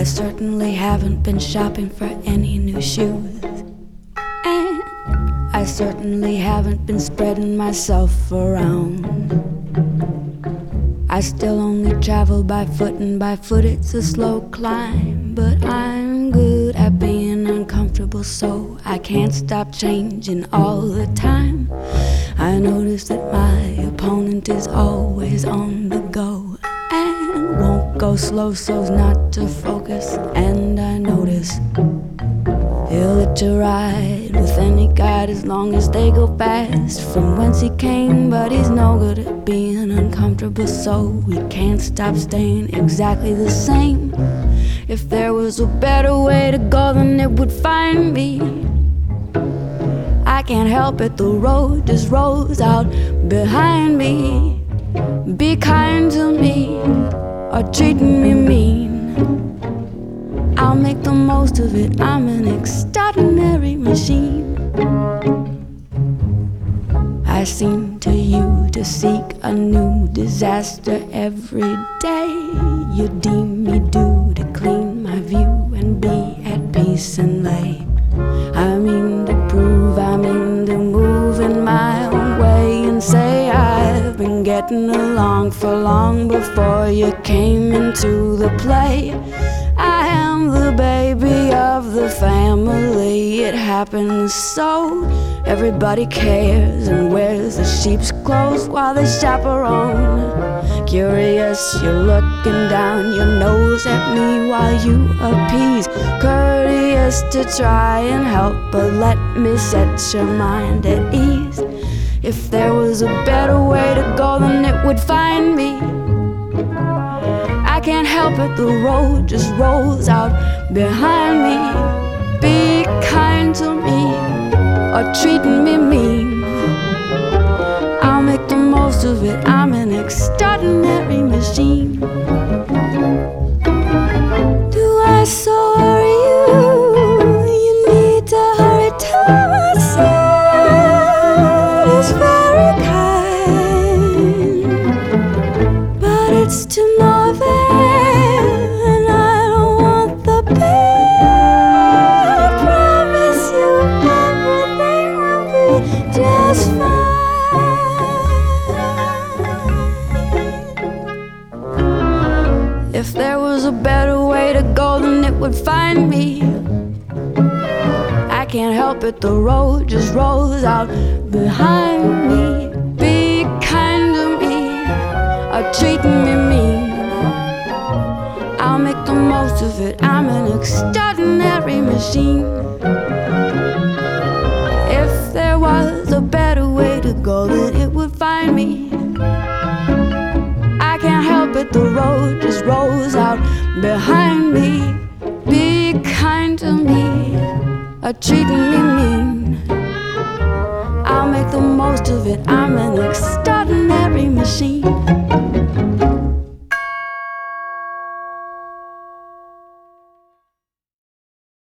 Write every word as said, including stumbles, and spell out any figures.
certainly haven't been shopping for any new shoes, and I certainly haven't been spreading myself around. I still only travel by foot, and by foot it's a slow climb. But I'm good at being uncomfortable, so I can't stop changing all the time. I notice that my opponent is always on the go and won't go slow so's not to focus. And I notice he'll let you ride with any guide as long as they go fast from whence he came. But he's no good at being uncomfortable, so he can't stop staying exactly the same. If there was a better way to go, then it would find me. I can't help it, the road just rolls out behind me. Be kind to me or treating me mean, I'll make the most of it. I'm an extraordinary machine. I seem to you to seek a new disaster every day. You deem me due to clean my view and be at peace and lay. I mean to prove I'm in to move in my own way and say I've been getting along for long before you came into the play. I am the baby of the family, it happens so. Everybody cares and wears the sheep's clothes while they chaperone. Curious, you're looking down your nose at me while you appease. Courteous to try and help, but let me set your mind at ease. If there was a better way to go, then it would find me. I can't help it, the road just rolls out behind me. Be kind to me or treating me mean, I'll make the most of it. I'm an extraordinary machine. Do I so worry you? You need to hurry to my side. It's very kind, but it's to no avail, and I don't want the pain. I promise you everything will be just fine. If there was a better way to go, then it would find me. I can't help it, the road just rolls out behind me. Be kind to me or treating me mean, I'll make the most of it. I'm an extraordinary machine. If there was a better way to go, then it would find me. I can't help it, the road just rolls out behind me. Be kind to me or treating me mean, I'll make the most of it. I'm an extraordinary machine.